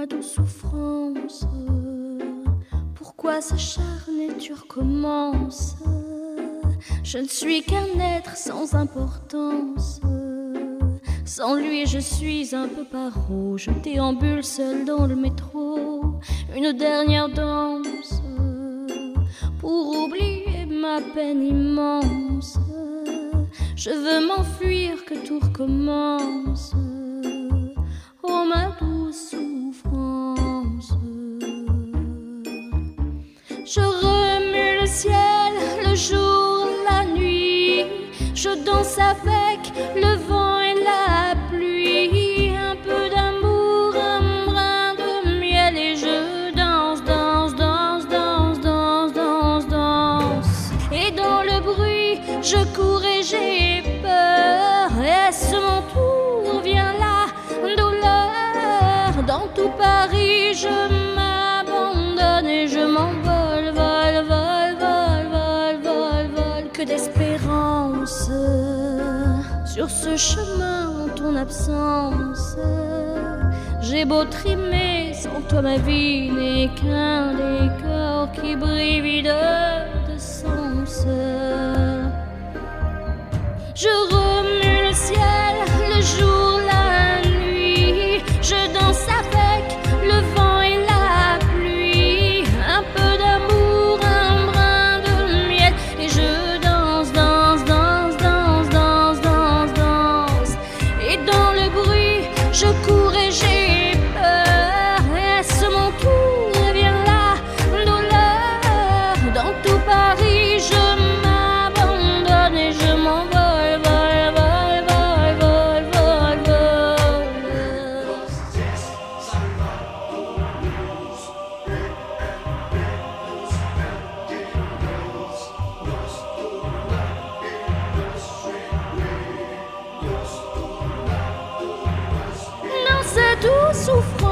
ma douce souffrance, pourquoi s'acharner, tu recommences? Je ne suis qu'un être sans importance. Sans lui je suis un peu paro. Je déambule seul dans le métro. Une dernière danse pour oublier ma peine immense. Je veux m'enfuir, que tout recommence. Oh ma douce souffrance. Je remue le ciel, le jour, la nuit. Je danse avec le vent et la pluie. Un peu d'amour, un brin de miel. Et je danse, danse, danse, danse, danse, danse, danse. Et dans le bruit, je cours et j'ai peur. Est-ce mon tour? Vient la douleur. Dans tout Paris, je m'abandonne et je m'envole, vol, vol, vol, vol, vol, vol. Que d'espérance sur ce chemin en ton absence. J'ai beau trimer, sans toi ma vie n'est qu'un décor qui brille vide de sens. Je remue le ciel, le jour, la nuit. Je danse avec le vent et la pluie. Un peu d'amour, un brin de miel. Et je danse, danse, danse, danse, danse, danse, danse. Et dans le bruit, je cours et j'ai peur. Est-ce mon tour? Vient la douleur. Dans tout Paris, je m'abandonne et je m'envole. Cette douce souffrance.